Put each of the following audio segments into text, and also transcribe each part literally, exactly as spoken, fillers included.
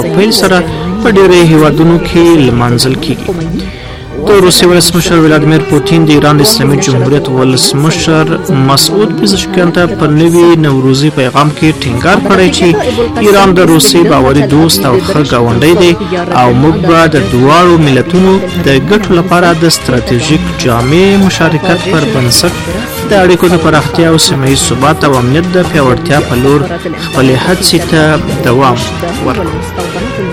پیل سره په ډېرو هیوادونو کې لمانځل کیږي. د روسیې ولسمشر ولادیمیر پوتین د ایران د اسلامي جمهوریت ولسمشر مسعود پزشکیان ته په نوي نوروزي پیغام کې ټینګار کړی چې ایران د روسیې باوري دوست او ښه ګاونډی دی او موږ به د دواړو ملتونو د ګټو لپاره د ستراتیژیک جامع مشارکت پر بنسټ د اړیکو د پراختیا او سیمه ییز ثبات او امنیت د پیاوړتیا په لور خپلې هڅې ته دوام ورکړو.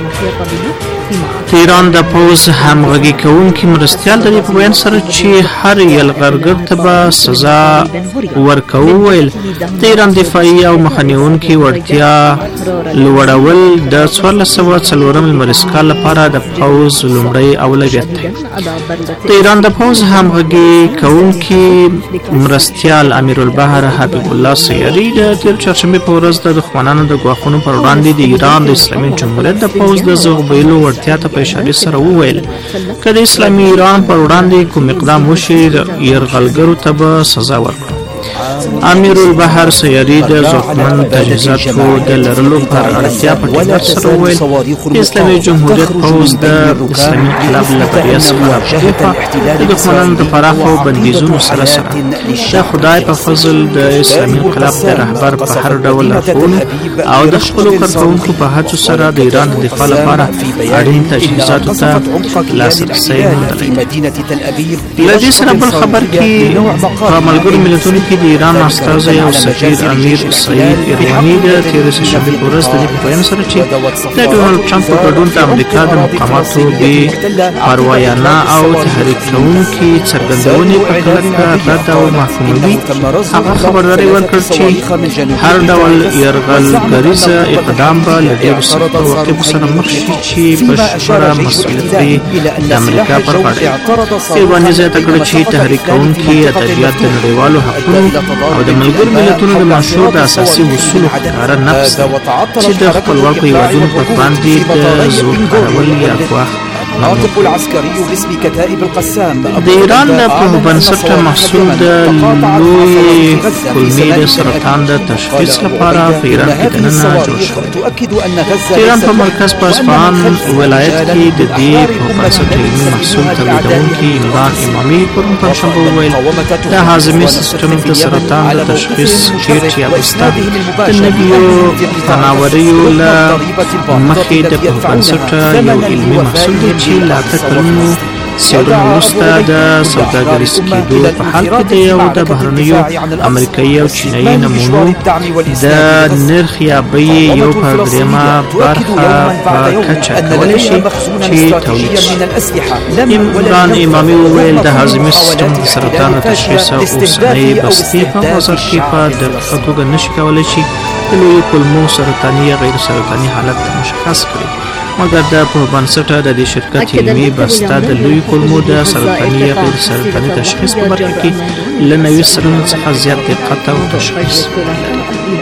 د ایران د پوځ همغږي کوونکي مرستیال د دې په بیان سره چې هر یلغرګر ته به سزا ورکوو ویل د ایران دفاعي او مخنیوونکي وړتیا لوړول د څوارلس سوه څلورم لمریز کال لپاره د پوځ لومړی اولویت دی. د ایران د پوځ همغږي کوونکي مرستیال امیرالبحر حبیب الله سیاري د تیر چهارشنبې په ورځ د دښمنانو د ګواښونو پر وړاندې د ایران د اسلامي جمهوریت د پوځ د ځغبیلو وړتیا ته په اشارې سره وویل که د اسلامي ایران پر وړاندې کوم اقدام وشي یرغلګرو ته به سزا ورکړو. امیرالبحر سیاري د ځواکمن تجهیزاتو د لرلو پر اړتیا په ټینګار سره وویل د اسلامي جمهوریت پوځ د اسلامي انقلاب له بریا څخه د دښمنانو د پراخو بندیزونو سره سره د خدای په فضل د اسلامي انقلاب د رهبر په هر ډول لارښوونو او د خپلو کارکوونکو په هڅو سره د ایران د دفاع لپاره اړین تجهیزاتو ته لاسرسی موندلی. له دې سره بل خبر کې په ملګرو ملتونو کې د ایران استازی او سفیر امیر سعید ایروانی د تېرې شنبې په ورځ د دې په بیان سره چې د ډونالډ ټرمپ په ګډون د امریکا د مقاماتو بې پروایانه او تحریک کوونکي څرګندونې په کلکه رد او محکوموي. هغه خبرداری ورکړ چې هر ډول یرغلګریزه اقدام به له ډېرو سختو عواقبو سره مخ شي چې بشپړه مسؤلیت به د امریکا پر غاړه وي. ایرواني زیاته کړه چې تحریک کوونکي ادبیات د نړیوالو حقونو او د ملګرو ملتونو د منشور د اساسي اصولو ښکاره نقض دی چې د خپلواکو هیوادونو پر وړاندې د زور کارول یا ګواښ ناطق العسكري باسم كتائب القسام د ایران په بنسټ محصول د لوی کولمې د سرطان د تشخیص لپاره په ایران کې دننه جوړ شوی. ایران په مرکز په اصفهان ولایت کې د دې په بنسټ علمي محصول تولیدونکي عمران امامي پرون پنجشنبه وویل د هاضمې سیستم د سرطان د تشخیص کیټ یا بسته د نویو تناوریو له مخې د په بنسټ یو علمي محصول دی چې له اته کلونو څېړنو وروسته د سوداګریز کېدو په حال کې دی او د بهرنیو امریکایي او چینایي نمونو د نرخ یا بیې یو پر درېیمه برخه په کچه کولی شي چې تولید شي. عمران امامي وویل د هاضمې سیستم د سرطان د تشخیص او اوسنۍ بستې په بازار کې په دقیقه توګه نشي کولی شي د لویو کولمو سرطاني یا غیر سرطاني حالت مشخص کړي، مګر د په بنسټ د دې شرکت علمي بسته د لوی کولمو د سرطاني یا غیر سرطاني تشخیص په برخه کې له نوي سرونو څخه زیات دقت او تشخیص لري.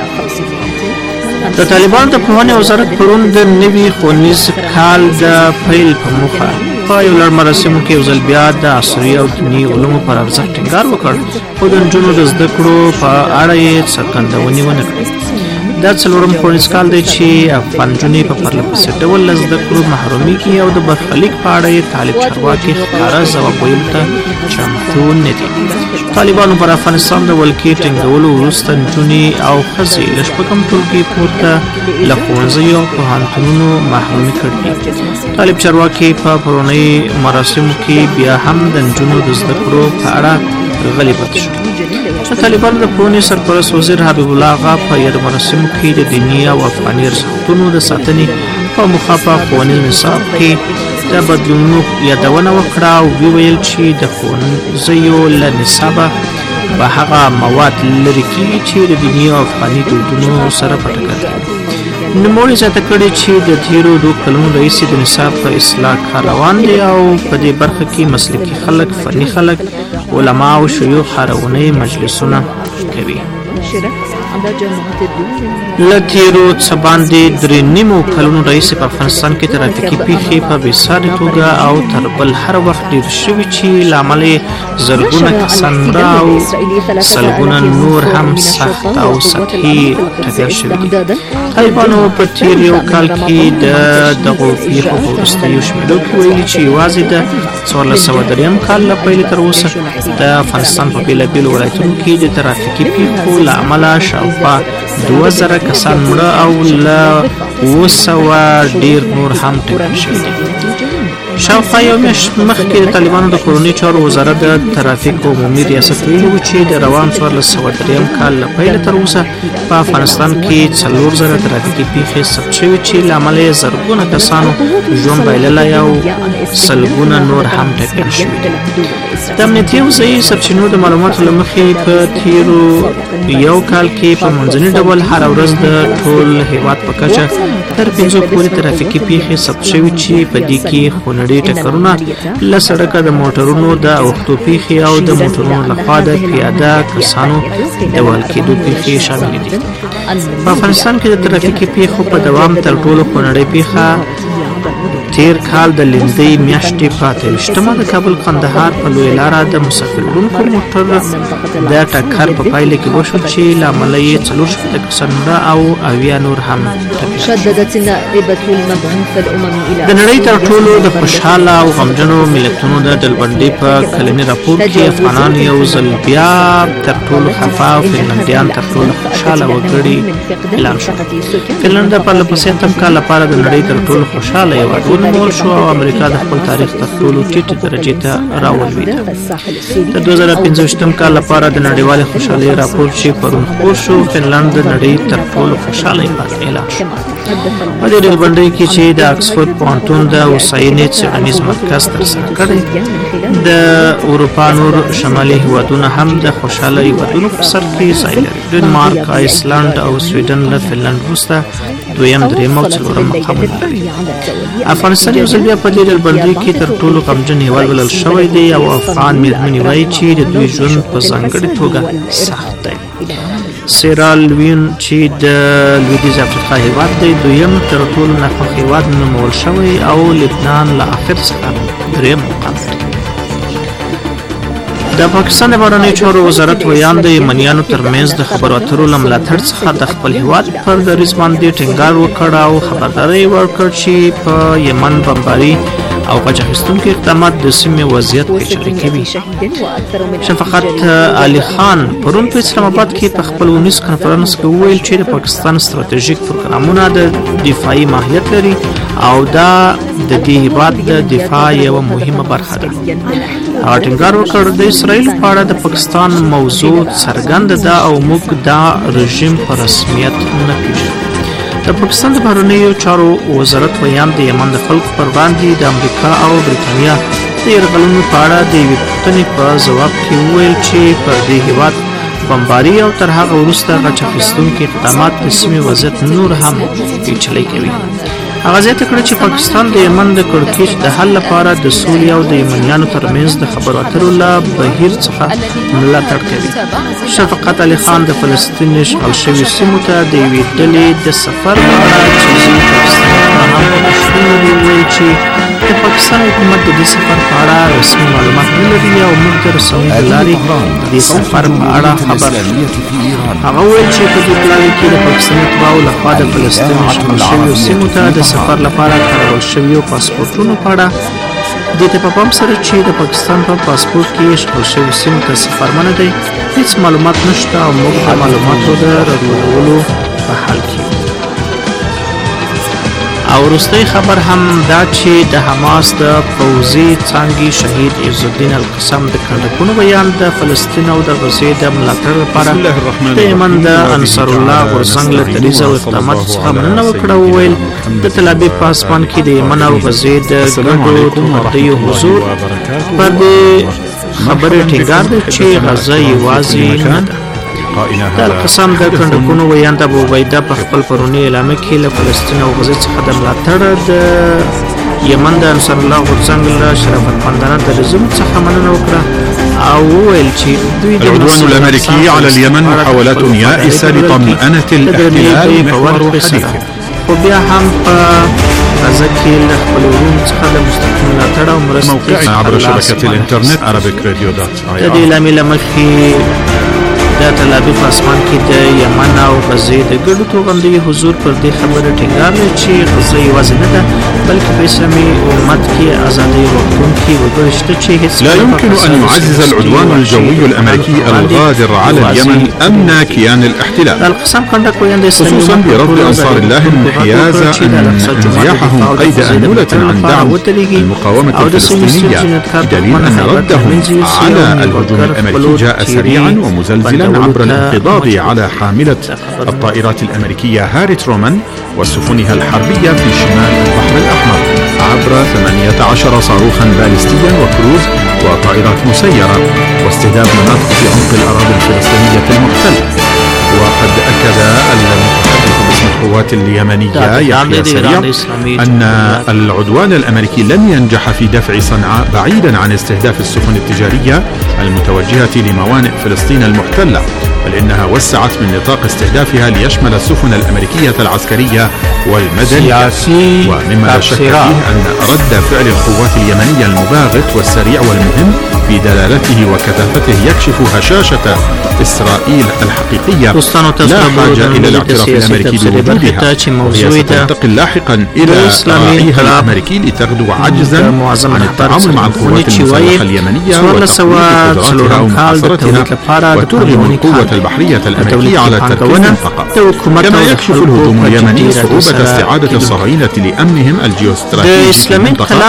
د طالبانو د پوهنې وزارت پرون د نوي ښوونیز کال د پیل په موخه په یو لړ مراسمو کې یو ځل بیا د عصري او دیني علومو پر ارزښت ټینګار وکړ، خو د نجونو د زده کړو په اړه یې څرګندونې ونه کړې. دا څلورم ښوونیز کال دی چې افغان نجونې په پرله پسې ډول له زده کړو محرومیږي او د برخلیک په اړه یې طالب چارواکي ښکاره ځواب ویلو ته چمتو نه دي. طالبانو پر افغانستان د ولکې ټینګولو وروسته نجونې او ښځې له شپږم ټولګي پورته له ښوونځیو او پوهنتونونو محرومې کړي دي. طالب چارواکي په پرونۍ مراسمو کې بیا هم د نجونو د زده کړو په اړه غلي پاتې شول. د طالبانو د پوهنې سرپرست وزیر حبیب الله اغا په یادو مراسمو کې د دیني او افغاني ارزښتونو د ساتنې په موخه په ښوونیز نصاب کې د بدلونونو یادونه وکړه او وویل چې د ښوونځیو له نصابه به هغه مواد لرې کېږي چې د دیني او افغاني دودونو سره په ټکر کې. نوموړي زیاته کړې چې د تېرو دوه کلونو راهیسې د نصاب په اصلاح کار روان دی او په دې برخه کې مسلکي خلک، فني خلک، علما او شیوخ هره اونۍ مجلسونه کوي. له تېرو څه باندې درې نیمو کلونو راهیسې په افغانستان کې ترافیکي پیښې په بېساري توګه او تر بل هر وخت ډېر شوي چې له امله یې زرګونه کسان مړه او سلګونه نور هم سخت او سطحي ټپیان شوي دي. طالبانو په تېر یو کال کې د دغو پیښو په وروستیو شمیرو کې ویلي چې یوازې د څوارلس سوه درېیم کال له پیل تر اوسه د افغانستان په بېلابېلو ولایتونو کې د ترافیکي پیښو له امله شاوخوا دوه زره کسان مړه او له اوه سوه ډېر نور هم ټپیان شوي دي. شاوخوا یو میاشت مخکې د طالبانو د کورنۍ چارو وزارت د ترافیک عمومي ریاست ویلي و چې د روان څوارلس سوه درېیم کال له پیله تر اوسه په افغانستان کې څلور زره ترافیکي پیښې ثبت شوي چې له امله یې زرګونه کسانو ژوند بایللی او سلګونه نور هم ټپیان شوي دي. د امنیتي او ځایي سرچینو د معلوماتو له مخې په تېرو یو کال کې په منځني ډول هره ورځ د ټول هېواد په کچه تر پنځو پورې ترافیکي پیښې ثبت شوي چې په دې کې خونړي ټکرونه، له سړکه د موټرونو د اوښتو پیښې او د موټرونو لخوا د پیاده کسانو د وهل کېدو پیښې شاملې دي. په افغانستان کې د ترافیکي پیښو په دوام تر ټولو خونړۍ پیښه تیر کال د لیندۍ میاشتې په اته ویشتمه د کابل قندهار په لویه لاره د مسافر وړونکو موټر د ټکر په پایله کې وشول چې له امله یې څلور شپېته کسان مړه او اویا نور هم شددت نائبة المبعوث الأممي إلى د نړۍ تر ټولو د خوشحاله او غمجنو ملتونو د ډلبندۍ په کلني راپور کې افغانان یو ځل بیا تر ټولو خفا او فنلنډیان تر ټولو خوشحاله وګړي اعلان شو. فنلنډ د پرله پسې اتم کال لپاره د نړۍ تر ټولو خوشحاله هېواد ونومول شو او امریکا د خپل تاریخ تر ټولو ټیټې درجې ته راولوېده. د دوه زره پنځه ویشتم کال لپاره د نړیوالې خوشحالۍ راپور چې پرون خپور شو، فنلنډ د نړۍ تر ټولو خوشحاله هېواد اعلان شو. په دې ډلبندۍ کې چې د آکسفورډ پوهنتون د هوساینې څېړنیز مرکز ترسره کړی، د اروپا نور شمالي هېوادونه هم د خوشحاله هېوادونو په سر کې ځای لري. ډنمارک، آیسلنډ او سویډن له فنلنډ وروسته دویم، درېیم او څلورم مقامونه لري. افغانستان یو ځل بیا په دې ډلبندۍ کې تر ټولو غمجن هېواد بلل شوی دی او افغان مېرمنې وایي چې د دوی ژوند په ځانګړې توګه سخت دی. سیرالوین چې د لویدیځ افریقا هېواد دی دویم تر ټولو ناخوښ هېواد نومول شوی او لبنان له آخر څخه درېیم مقام لري. د پاکستان د بهرنیو چارو وزارت ویان د یمنیانو ترمنځ د خبرو اترو له ملاتړ څخه د خپل هېواد پر دریځ باندې ټینګار وکړ او خبرداری ورکړ چې په یمن بمباري او غچ اخیستونکي اقدامات د سیمې وضعیت پیچلی کوي. شفقت علي خان پرون په اسلام آباد کې په خپل ونیز کنفرانس کې وویل چې د پاکستان ستراتیژیک پروګرامونه د دفاعي ماهیت لري او دا د دې هېواد د دفاع یوه مهمه برخه ده. هغه ټینګار وکړ د اسرائیل په اړه د پاکستان موضوع څرګنده ده او موږ دا رژیم په رسمیت نه پیژنو. د پاکستان د بهرنیو چارو وزارت ویان د یمن د خلکو پر وړاندې د امریکا او بریتانیا د یرغلونو په اړه د یوې پوښتنې په ځواب کې وویل چې پر دې هېواد بمباري او تر هغه وروسته غچ اخیستونکي اقدامات د سیمې وضعیت نور هم پیچلی کوي. هغه زیاته کړه چې پاکستان د یمن د کړکېچ د حل لپاره د سولې او د یمنیانو ترمنځ د خبرو اترو له بهیر څخه ملاتړ کوي. شفقت علي خان د فلسطین اشغال شویو سیمو ته د یوې ډلې د سفر په اړه چې ځینې پاکستانیان هم پکې شتون لري وویل چې د پاکستان حکومت د دې سفر په اړه رسمي معلومات نه لري او موږ د رسنیو له لارې د دې سفر په اړه خبر شو. هغه وویل چې په دې پلاوي کې د پاکستاني اتباعو لخوا د فلسطین اشغال شویو سیمو ته د سفر لپاره کارول شویو پاسپورټونو په اړه دې ته په پام سره چې د پاکستان په پاسپورټ کې اشغال شویو سیمو ته سفر منع دی، هیڅ معلومات نشته او موږ د معلوماتو د راټولولو په حال کې. او وروستی خبر هم دا چې د حماس د پوځي څانګې شهید عز الدین القسام د کنډکونو بیان د فلسطین او د غزې د ملاتړ لپاره د یمن د انصار الله غورځنګ له دریځ او اقداماتو څخه مننه وکړه. وویل د تل ابیب په اسمان کې د یمن او غزې د ګډو توغندیو حضور پر دې خبرې ټینګار دی چې غزه یوازې نه ده. د القسام د کنډکونو ویان د ابو عبیده په خپل پروني اعلامیه کې له فلسطین او غزې څخه د ملاتړ د یمن د انصار الله غورځنګ له شرافتمندانه دریځونو څخه مننه وکړه او ویل چې دوی العدوان الأمريكي على اليمن محاولات يائسة لطمأنة الاحتلال محور حديثه. خو بیا هم په غزه کې له خپل ورون څخه د مستقیم ملاتړ او مرستې موقعنا عبر شبكة الإنترنت عربيك راديو دوت آی آر. د دې لامل مخکې د تل ابیب په اسمان کې د یمن او غزې د ګډو توغندي حضور پر دې خبره ټینګار لري چې غزه یوازې نه ده بلکې په اسلامي امت کې ازادي غوښتونکي وګړي شته چې هیڅ لا يمكن أن يعزز العدوان الجوي الأمريكي الغادر على اليمن أمن كيان الاحتلال، خصوصا برفض أنصار الله الانحياز أن انزياحهم قيد أنولة عن دعم المقاومة الفلسطينية، بدليل أن ردهم على الهجوم الأمريكي جاء سريعا ومزلزلا عبر الانقضاض على حاملة الطائرات الأمريكية هاري ترومان وسفنها الحربية في شمال البحر الأحمر عبر ثمانية عشر صاروخا باليستيا وكروز وطائرات مسيرة واستهداف مناطق في عمق الأراضي الفلسطينية المحتلة. وقد أكد المتحدث باسم القوات اليمنية يحيى سريع أن العدوان الأمريكي لن ينجح في دفع صنعاء بعيدا عن استهداف السفن التجارية المتوجهة لموانئ فلسطين المحتلة، بل إنها وسعت من نطاق استهدافها ليشمل السفن الأمريكية العسكرية والمدنية. ومما لا شك فيه أن رد فعل القوات اليمنية المباغت والسريع والمهم في دلالته وكثافته يكشف هشاشة إسرائيل الحقيقية لا حاجة إلى الاعتراف الأمريكي بوجودها، وهي ستنتقل لاحقا إلى راعيها الأمريكي لتغدو عجزا عن التعامل مع القوات المسلحة اليمنية وتقويض قدراتها ومحاصرتها وترغم القوة البحرية الأمريكية على ترك المنطقة. كما يكشف الهجوم اليمني صعوبة استعادة الصهاينة لأمنهم الجيوستراتيجي في المنطقة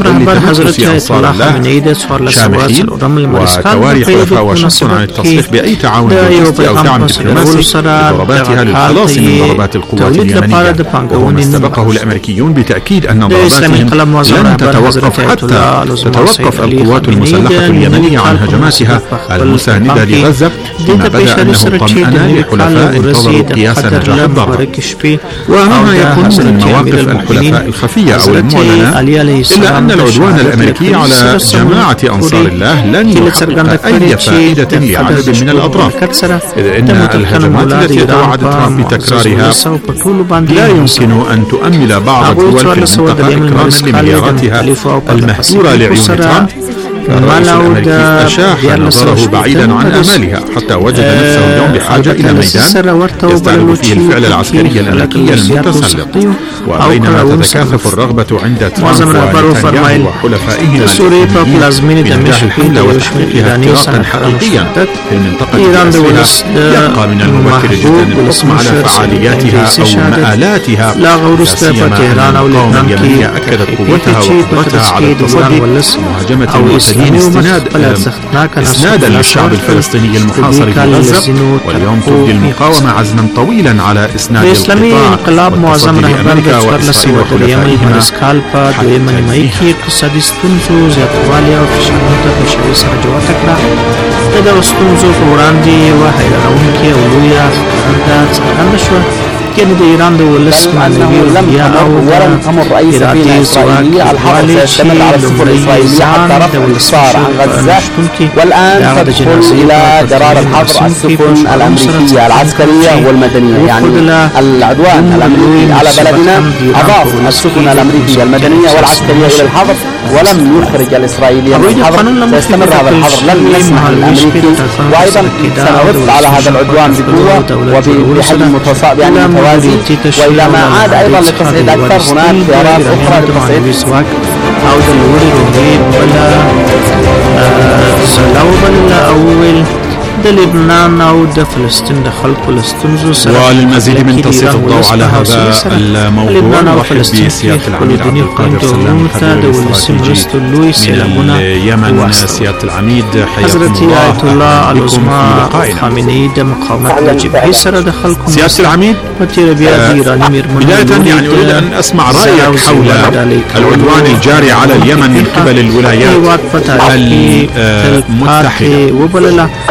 بظل في أنصار الله شامخين وتواري حلفاء واشنطن عن التصريح بأي تعاون لوجستي أو دعم دبلوماسي لضرباتها للخلاص من ضربات القوات اليمنية. وهو ما استبقه الأمريكيون بتأكيد أن ضرباتهم لن تتوقف حتى تتوقف القوات المسلحة اليمنية عن هجماتها المساندة لغزة، فيما بدا أنه طمأن لحلفاء انتظروا قياس نجاح الضربة. ومهما يكون من مواقف الحلفاء الخفية أو المعلنة، إلا أن العدوان الأمريكي على جماعة أنصار الله لن يحقق أي فائدة لعدد من الأطراف، إذ إن الهجمات التي يتوعد ترامب بتكرارها لا يمكن أن تؤمل بعض الدول في المنطقة إكراما لملياراتها المهدورة لعيون ترامب. الرئيس الأمريكي أشاح نظره بعيدا عن آمالها حتى وجد نفسه اليوم بحاجة إلى ميدان يستعرض فيه الفعل العسكري الأمريكي المتسلط. وبينما تتكاثف الرغبة عند ترامب ونتنياهو وحلفائه بإنجاح الحملة وتحقيقها اختراقا حقيقيا في المنطقة نفسها، يبقى من المبكر جدا الحكم على فعالياتها أو مآلاتها، لا سيما أن القوم اليمنية أكدت قوتها وقدرتها على التصدي ومهاجمة استناد إسنادا للشعب الفلسطيني المحاصر في غزة. واليوم تبدي المقاومة عزما طويلا على إسناد القطاع والتصدي لأمريكا وإسرائيل وحلفائهما. كان إيران دول اسمها لم ولم تمر أي سفينة إسرائيلية. الحرب سيستمر على السفن الإسرائيلية حتى رفع الإحصار عن غزة، والآن تدخل إلى قرار الحظر السفن الأمريكية العسكرية والمدنية. يعني العدوان الأمريكي على بلدنا أضاف السفن الأمريكية المدنية والعسكرية إلى الحظر ولم يخرج الإسرائيليين من الحظر. سيستمر هذا الحظر، لن يسمح الأمريكي، وأيضا سنرد على هذا العدوان بقوة وبحجم متصاعد يعني وازي. وإذا ما عاد أيضا للتصعيد أكثر هناك خيارات أخرى للتصعيد. أو دلوري روحيد بلا سلاو بلا أول د لبنان او د فلسطين د خلکو لستونزو سره. وللمزيد من تسليط الضوء على هذا الموضوع نرحب بسيادة العميد عبد القادر سلام خبير الاستراتيجي من اليمن. سيادة العميد حياكم الله بكم في لقائنا. سيادة العميد بداية يعني أريد أن أسمع رأيك حول العدوان الجاري على اليمن من قبل الولايات المتحدة.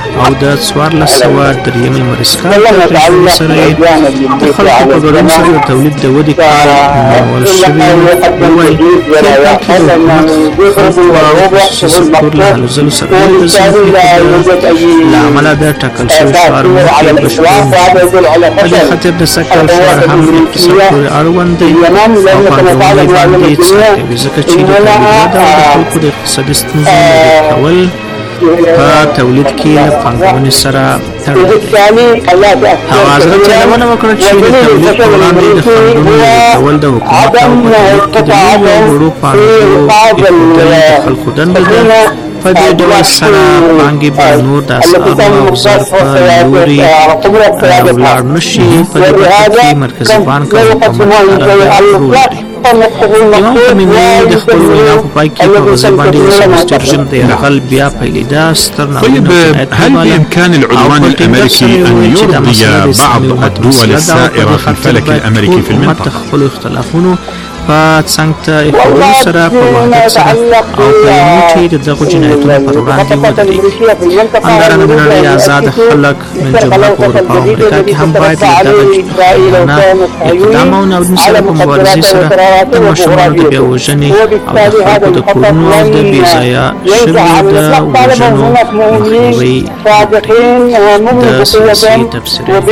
او د څوارلس سوه درېیمې مریض کال ته پرېښودو سره یې د خلکو په ګډون سره د تولید د ودې کار مول شوي. وویل تېر کال کې د حکومت خلکو او خصوصي سکتور له هلو ځلو سره د ځمکې له امله د ټاکل شوي شعار مخکې بشپړ په دې خاطر د سږ کال شعار هم اقتصاد پورې اړوند دی او پانګونې باندې څرک کوي ځکه چې د تولید وده او د خلکو د اقتصادي ستونزو لرې کول په تولید کې له پانګونې سره تړلی دی. هغه حضرت یادونه وکړه چې د تولید په وړاندې د خنډونو لرې کول د حکومت او په تولید کې د نویو او وړو پانګو ایښودل د خلکو دنده ده. په دې ډول سره پانګې به نور د اسعارو او ظرف لوري ولاړ نه شي. په دې برخه کې مرکزي بانک او حکومت رول لري. امام خمیني د خپل وینا په پای کې په غزه باندې د سمستر رژیم د یرغل بیا پیلېدا ستر طيب هل بإمكان العدوان الأمريكي أن يرضي بعض الدول السائرة في الفلك الأمريكي في المنطقة؟ خپل اختلافونو په څنګ ته ایښودلو سره په وحدت سره او په یو چې د دغو جنایتونو پر وړاندې ودرېږي. همدارنګه د نړۍ آزاد خلک من جمله په اروپا او امریکا کې هم باید له دغه جنایتونو اقدام او ناورین سره په مبارزې سره د ماشومانو د بیا وژنې او د خلکو د کورونو او د بې ځایه شویو د وژنو مخنیوی وکړي. د سیاسي تبصرې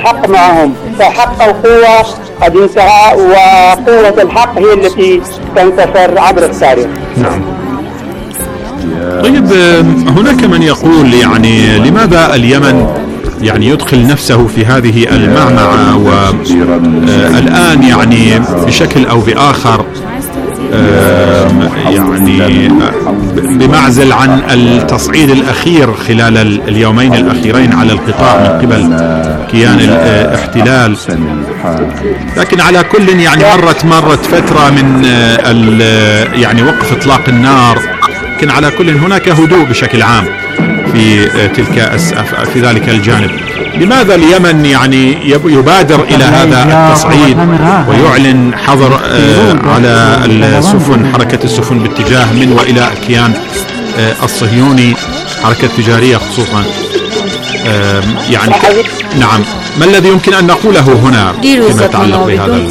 قد انتهى وقوة الحق هي التي تنتصر عبر التاريخ. نعم. طيب هناك من يقول يعني لماذا اليمن يعني يدخل نفسه في هذه المعمعة والآن يعني بشكل أو بآخر يعني بمعزل عن التصعيد الأخير خلال اليومين الأخيرين على القطاع من قبل كيان الاحتلال، لكن على كل يعني مرت مرت فترة من يعني وقف إطلاق النار، لكن على كل هناك هدوء بشكل عام في تلك في ذلك الجانب. لماذا اليمن يعني يبادر إلى هذا التصعيد ويعلن حظر على السفن حركة السفن باتجاه من وإلى الكيان الصهيوني حركة تجارية خصوصا؟ يعني نعم، ما الذي يمكن أن نقوله هنا فيما يتعلق بهذا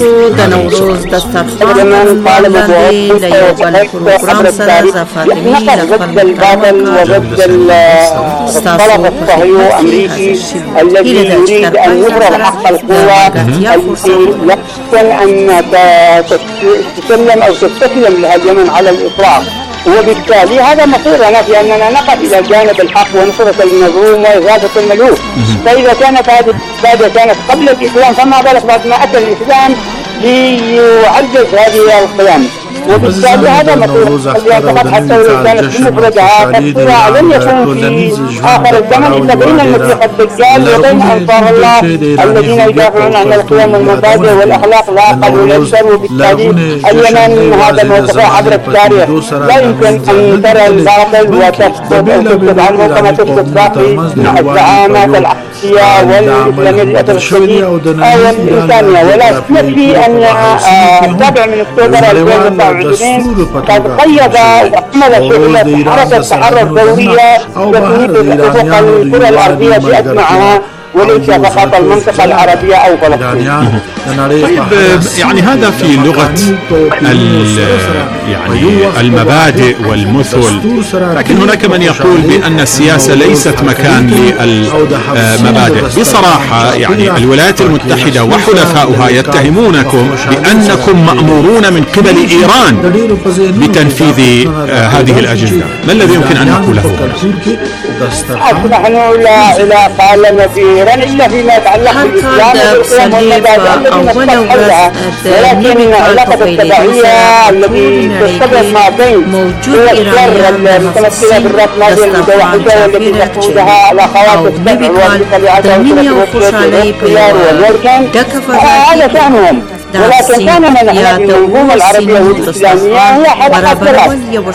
الطلب الصهيوني الأمريكي الذي يريد أن يفرض حق القوة التي يمكن أن تسلم أو تستسلم لها اليمن على الإطلاق، وبالتالي هذا مصيرنا في أننا نقف إلى جانب الحق ونصرة المظلوم وإغاثة الملهوف. فإذا كانت هذه القاعدة كانت قبل الإسلام فما بالك بعد ما أتى الإسلام ليعزز هذه القيم، وبالتالي هذا مصير اليعتقد حتى ولو كانت بمفردها تفسيرها لن يكون في آخر الزمن إلا بين المسيح الدجال وبين أنصار الله الذين يدافعون عن القيم والمبادئ والأخلاق لا أقل ولا أكثر. وبالتالي اليمن هذا موقفها عبر التاريخ لا يمكن أن ترى الباطل وتسكت عنه كما تسكت باقي الزعامات العسكرية والإسلامية للأسف الشديد أو الإنسانية، ولا يكفي أن السابع من أكتوبر ألفين وتسعة وعشرين قد قيد وحمل شعلة حركة تحرر دولية تثبيت أفق الكرة الأرضية بأجمعها وليس فقط المنطقة العربية أو فلسطين. طيب يعني هذا في لغة يعني المبادئ والمثل، لكن هناك من يقول بأن السياسة ليست مكان للمبادئ. بصراحة يعني الولايات المتحدة وحلفاؤها يتهمونكم بأنكم مأمورون من قبل إيران بتنفيذ هذه الأجندة، ما الذي يمكن أن نقوله هنا؟ نحن لا علاقة لنا بإيران إلا فيما يتعلق بالإسلام والمبادئ التي نستطيع حولها، ولكن علاقة التبعية التي تستمر ما بين هو الشر المتمثلة بالرأسمالية المتوحشة والتي تقودها الأخوات السبع والوظيفة لعدم الاختيار والوركان، هذا شأنهم. ولكن كان من هذه المنظومة العربية والإسلامية هي حلقة ثلاث: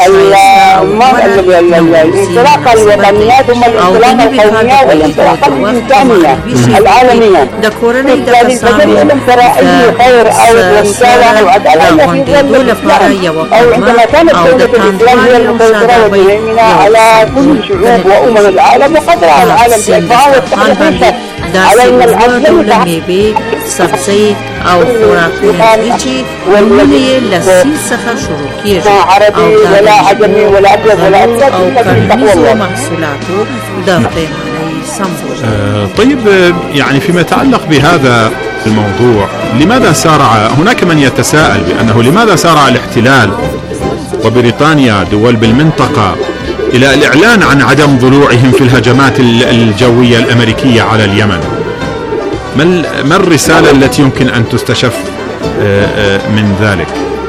الانطلاقة الوطنية ثم الانطلاقة القومية والانطلاقة الإنسانية العالمية. بالتالي البشرية لم ترى أي خير أو مساواة أو عدالة في ظل الإسلام، أو عندما كانت دولة الإسلام هي المسيطرة والمهيمنة على كل شعوب وأمم العالم وقدر على العالم بأكبرها والتحديثات. علينا العزم سبزی او خوراکونه چی ونیه لسی سخا شروع کیش عربي ولا عجمي ولا أبيض ولا أسود او کرنیز و محصولاتو دافته معنی سمبول. طيب، يعني فيما يتعلق بهذا الموضوع، لماذا سارع هناك من يتساءل بأنه لماذا سارع الاحتلال وبريطانيا دول بالمنطقة إلى الإعلان عن عدم ضلوعهم في الهجمات الجوية الأمريكية على اليمن؟ ما الرسالة التي يمكن أن تستشف من ذلك؟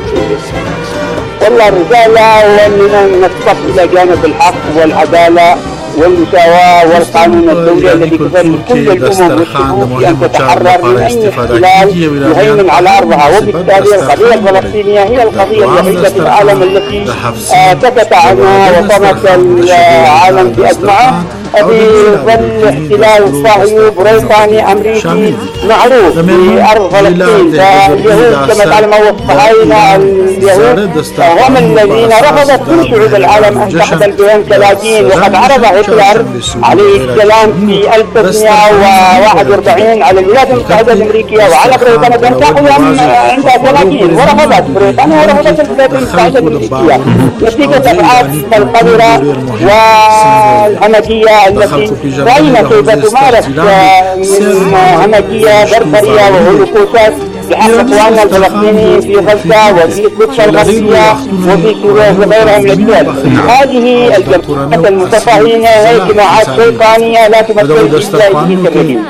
والله الرسالة هو أننا نصف إلى جانب الحق والعدالة والمساواة والقانون الدولي الذي كفل كل الأمم والشعوب أن تتحرر من أي احتلال يهيمن على أرضها. وبالتالي القضية الفلسطينية هي القضية الوحيدة في العالم التي سكت عنها وصمت العالم بأجمعه بظل احتلال صهيوني بريطاني أمريكي معروف في أرض فلسطين. فاليهود كما تعلم هو الصهاينة، اليهود هم الذين رفضت كل شعوب العالم أن تحتل بهم كلاجين. وقد عرض هتلر عليه السلام في ألف وتسعمائة وواحد وأربعين على الولايات المتحدة الأمريكية وعلى بريطانيا بأن تأخذ عندها كلاجين، ورفضت بريطانيا ورفضت الولايات المتحدة الأمريكية نتيجة أبعاد القذرة والهمجية التي رأينا كيف تمارس من همجية بربرية وهولوكوست بحق اخواننا الفلسطينيين في غزة وفي القدس الغربية وفي سوريا وغيرها من الدول. هذه الجماعات المتطهرة هي جماعات شيطانية لا تمثل إلا إبليس الرجيم.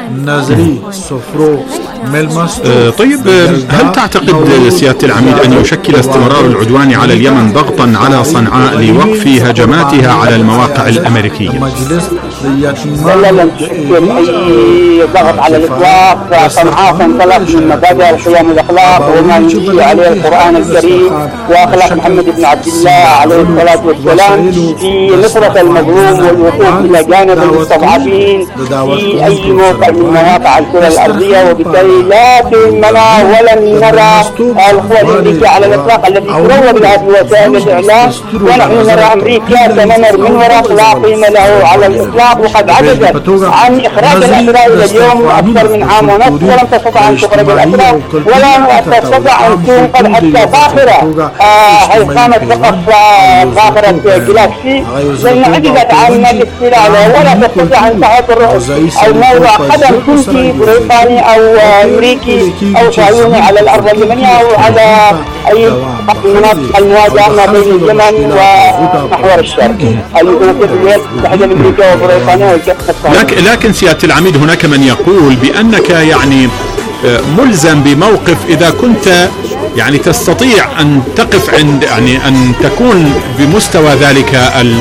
طيب، هل تعتقد سيادة العميد أن يشكل استمرار العدوان على اليمن ضغطا على صنعاء لوقف هجماتها على المواقع الأمريكية؟ لا لم تشكل أي ضغط على الإطلاق. صنعاء تنطلق من مبادئ القيم والأخلاق وما يمشي عليه القرآن الكريم وأخلاق محمد بن عبد الله عليه الصلاة والسلام في نصرة المظلوم والوقوف إلى جانب المستضعفين في أي موقع من مواقع الكرة الأرضية. وبالتالي لا تهمنا ولن نرى القوى الأمريكية على الإطلاق التي تروج لها في وسائل الإعلام، ونحن نرى أمريكا كنمر من وراء لا قيمة له على الإطلاق، وقد عجزت عن إخراج الأسرى إلى اليوم أكثر من عام ونصف ولم تستطع أن تخرج الأسرى ولا تستطيع أن تنقذ حتى باخرة هي قامت بقصف باخرة جلاكسي لأن عجزت عن الاستيلاء ولا تستطيع أن تعثر أو موضع قدم تركي بريطاني أو أمريكي أو صهيوني على الأرض اليمنية أو على أي مناطق المواجهة ما بين اليمن ومحور الشرق المتمثل في الولايات المتحدة الأمريكية وبريطانيا. لكن لكن سيادة العميد، هناك من يقول بأنك يعني ملزم بموقف إذا كنت يعني تستطيع أن تقف عند يعني أن تكون بمستوى ذلك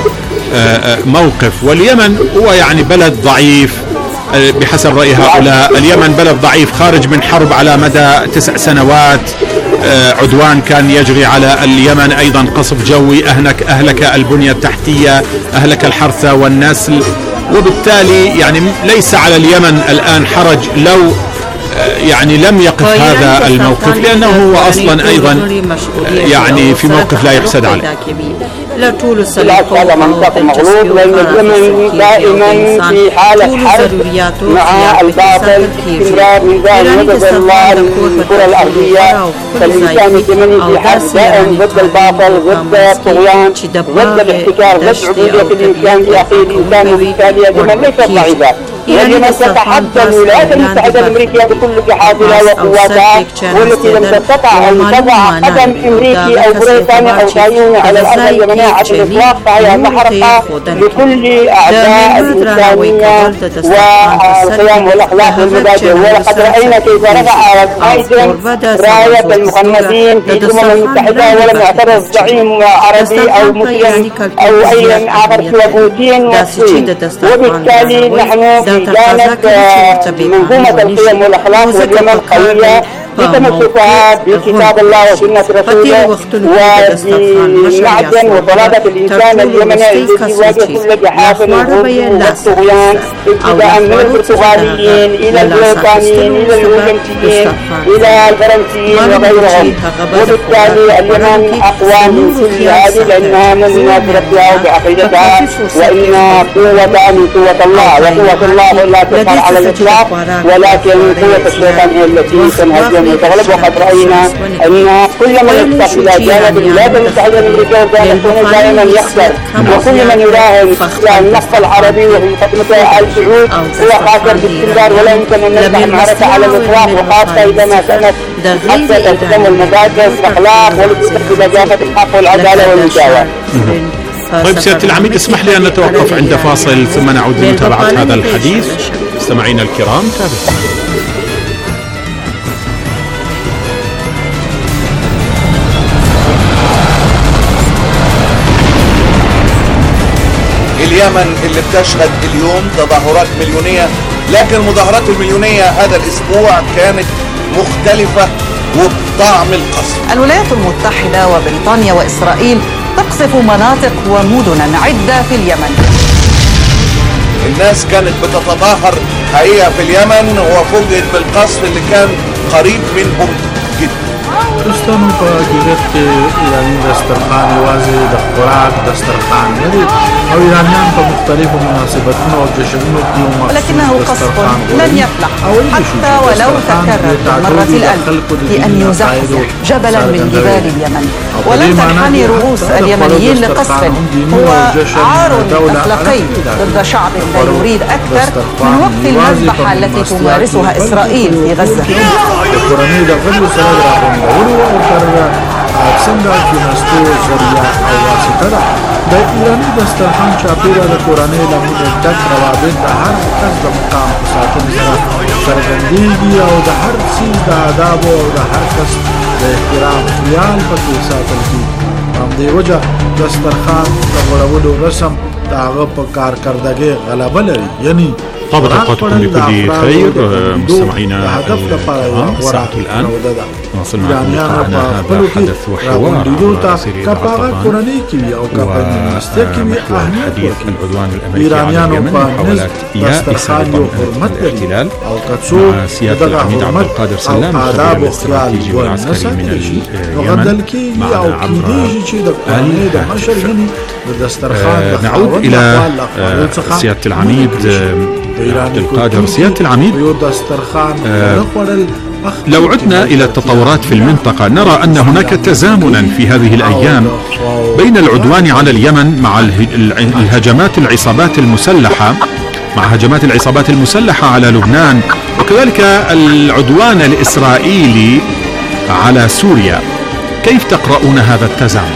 الموقف. واليمن هو يعني بلد ضعيف بحسب رأي هؤلاء. اليمن بلد ضعيف خارج من حرب على مدى تسع سنوات، عدوان كان يجري على اليمن، أيضا قصف جوي أهلك أهلك البنية التحتية، أهلك الحرث والنسل. وبالتالي يعني ليس على اليمن الآن حرج لو يعني لم يقف هذا الموقف، لأنه هو أصلا أيضا يعني في موقف لا يحسد عليه. لا طول لا هذا منطق مغلوط، لأن اليمن دائما في حالة حرب مع الباطل استمرار من ذلك نزل الله الكرة الأرضية. فالإنسان اليمني في حرب دائم ضد الباطل، ضد الطغيان، ضد الاحتكار، ضد عبودية الإنسان لأخيه الإنسان. وبالتالي اليمن ليست ضعيفة، واليمن تتحدى الولايات المتحدة الأمريكية بكل جهازها وقواتها، والتي لم تستطع أن تضع قدم أمريكي أو بريطاني أو صهيوني على الأرض اليمنية على الإطلاق. فهي محرقة لكل أعداء الإنسانية والقيم والأخلاق والمبادئ. ولقد رأينا كيف رفع بايدن راية المخنثين في الأمم المتحدة ولم يعترض زعيم عربي أو مسلم أو أي آخر سوى بوتين والصين. وبالتالي نحن في جانب منظومة القيم والأخلاق واليمن قوية بتمسكها بكتاب الله وسنة رسوله وبمعدن وصلابة الإنسان اليمني الذي يواجه كل جحافل الظلم والطغيان ابتداء من البرتغاليين إلى البريطانيين إلى الهولنديين إلى الفرنسيين وغيرهم. وبالتالي اليمن أقوى من كل هذه لأنها مؤمنة بربها وبعقيدتها وإن قوة من قوة الله وقوة الله لا تقع على الإطلاق ولكن قوة الشيطان هي التي تنهزم وتغلب. وقد رأينا أن كل من يفتح إلى جانب الولايات المتحدة الأمريكية كان دائما يخسر وكل من يراهن على النص العربي وفي خدمة آل سعود هو خاسر باستمرار ولا يمكن أن نفتح معركة على الإطلاق وخاصة إذا ما كانت حتى تلتزم المبادئ والأخلاق والاتفاق بجافة الحق والعدالة والمساواة. طيب سيادة العميد اسمح لي أن نتوقف عند فاصل ثم نعود لمتابعة هذا الحديث. مستمعينا الكرام تابعوا. اليمن اللي بتشهد اليوم تظاهرات مليونية، لكن المظاهرات المليونية هذا الأسبوع كانت مختلفة وبطعم القصف. الولايات المتحدة وبريطانيا وإسرائيل تقصف مناطق ومدنا عدة في اليمن. الناس كانت بتتظاهر حقيقة في اليمن وفوجئت بالقصف اللي كان قريب منهم جدا. دوستانو په حقیقت کې ایراني دسترخوان یوازې د خوراک دسترخوان نه دی او ایرانیان په مختلفو مناسبتونو او جشنونو کې ولكنه قصف لن يفلح حتى ولو تكرر مرة الألف لأن يزحزح جبلا من جبال اليمن. ولن تنحني رؤوس اليمنيين لقصف هو عار أخلاقي ضد شعب لا يريد أكثر من وقف المذبحة التي تمارسها إسرائيل في غزة. څنګه چې نستو ذریعہ او واسطه ده د ایراني دسترخوان چاپیره د کورنۍ له موږ ډک روابط د هر کس د مقام په ساتنې سره څرګندېږي او د هر څیز د آدابو او د هر کس د احترام خیال پکې ساتل کېږي. همدې وجه دسترخوان د غوړولو رسم د هغه په کارکردګۍ غلبه لري. یعنی طابت اوقاتكم بكل خير مستمعينا الساعة الآن نواصل معكم لقاءنا هذا حدث وحوار عبر سيرة الطبعان ومحور الحديث العدوان الأمريكي على اليمن ومحاولات يائسة لطمأنة الاحتلال مع سيادة العميد عبد القادر سلام الخبير الاستراتيجي والعسكري من اليمن معنا عبر الهاتف. نعود إلى سيادة العميد عبد القادر. سيادة العميد آه لو عدنا إلى التطورات في المنطقة نرى أن هناك تزامنا في هذه الأيام بين العدوان على اليمن مع الهجمات العصابات المسلحة مع هجمات العصابات المسلحة على لبنان وكذلك العدوان الإسرائيلي على سوريا. كيف تقرؤون هذا التزامن؟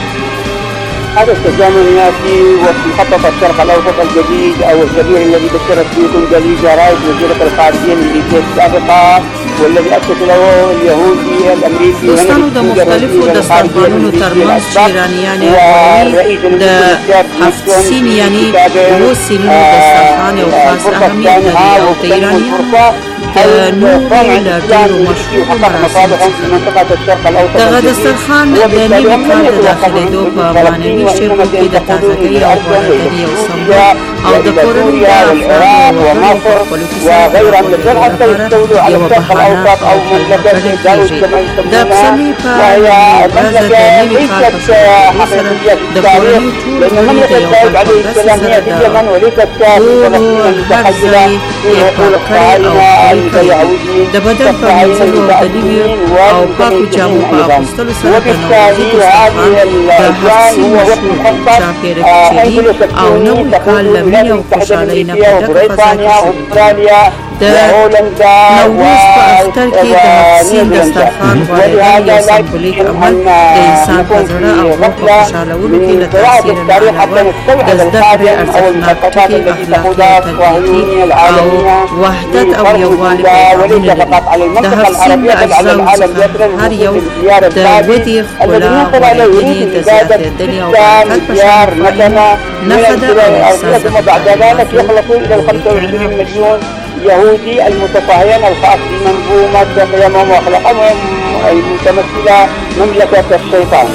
هذا التزامن ياتي وفي مخطط الشرق الاوسط الجديد او الكبير الذي بشرت فيه كونداليزا جرايد وزيره الخارجيه الامريكيه السابقه والذي اسس له اليهودي الامريكي. دوستانو د مختلفو دسترخوانونو ترمنځ چې ایرانیان یې د هفت سین یعنی اووه سینونو دسترخوان یو خاص اهمیت لري او د ایرانیانو د نورو له ډېرو مشهورو مراسمو څخه دغه دسترخوان د نوي کال د داخلېدو په معنوي شعرو کې د تازهګۍ او خوړګۍ یو سمبول او د کورنۍ د افرادو وغړو په خپلو کیسو لپاره یوه بهانه او ښودل کېږي. د پسرلي په ورځ د نوي کال په شروع سره د کورنۍ ټول غړي د یو بل په مرستې سره د ټولو هر ځای یې پاک کړی او د بدن په مینځلو او د نویو او پاکو جامو په اغوستلو سره د نوروزي دسترخوان د هر سین مشهور چاپېره کې او نوی کال له مینې او خوشحالۍ نه په ډکه فضا کې د نوروز په اختر کې د هفسین دسترخوان غوړېدل یو سمبولیک عمل د انسان په زړه او روح په خوشحالولو کې له تاثیر نه علاوه د زده کړې ارزښتناک ټکي اخلاقي او تربیتي او وحدت او یووالي پیغامونه لري. د هفسین له اجزاو څخه هر یو د ودې ښکلا غوړېدنې د زیاتېدلې او برکت په شان نښه ده او احساس ده. اليهودي المتصهين الخاص بمنظومة قيمهم وأخلاقهم المتمثلة مملكة الشيطان.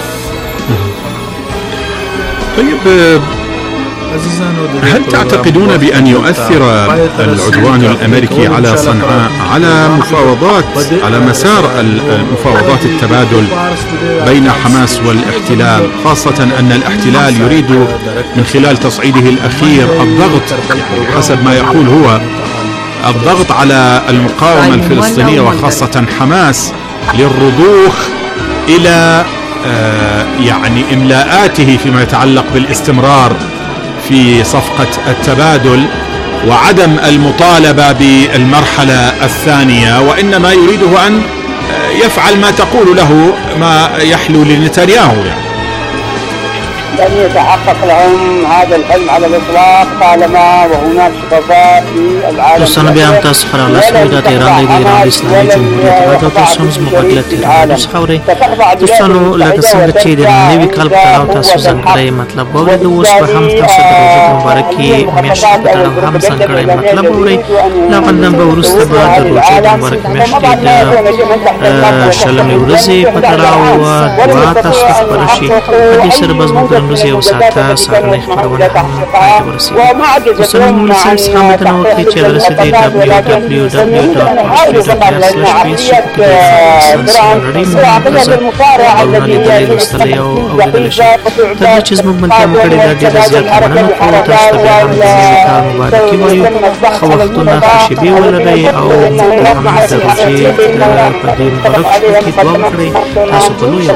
طيب، هل تعتقدون بأن يؤثر العدوان الأمريكي على صنعاء على مفاوضات على مسار المفاوضات التبادل بين حماس والاحتلال، خاصة أن الاحتلال يريد من خلال تصعيده الأخير الضغط، يعني حسب ما يقول هو، الضغط على المقاومة الفلسطينية وخاصة حماس للرضوخ إلى يعني إملاءاته فيما يتعلق بالاستمرار في صفقة التبادل وعدم المطالبة بالمرحلة الثانية، وإنما يريده أن يفعل ما تقول له ما يحلو لنتنياهو يعني. لن يتحقق لهم هذا الحلم على الإطلاق طالما وهناك شقفاء في العالم. دوستانو بیا هم تاسو خبر اورئ د ایران د ایران اسلامي جمهوریت غږ تاسو هم زموږ غږ له تهران څخه اورئ. دوستانو لکه څنګه چې د نوي کال په اړه تاسو ځانګړی مطلب واورئ، اوس به هم تاسو د روژې مبارکي میاشت په اړه هم ځانګړی مطلب واورئ. لا قدم به وروسته به د روژې مبارکي میاشتې د شلمې ورځې په تړاو دعا تاسو ته خپره شي. په دې سره به زموږ د ورځې یو ساعته سهارنۍ خپرونه هم پای ته ورسېږي. دوستانو موږ له سایټ څخه متنه وکړئ چې ادرس یې دی ډبلیو ډبلیو ډبلیو ډاټ پښتو ډاټ یا سلش پیس چې په کې د سرلړۍ منتظر خبرونه لیدلی لوستلی او اورېدلی شئ. تر دې چې زموږ ملتیا مو کړې ده ډېره زیاته مننه کوو. تاسو ته بیا هم د نوي کال مبارکي وایو. ښه وختونه ښه شېبې ولرئ او هم د روژې په دې مبارک شپو کې دعا وکړئ. تاسو په لویه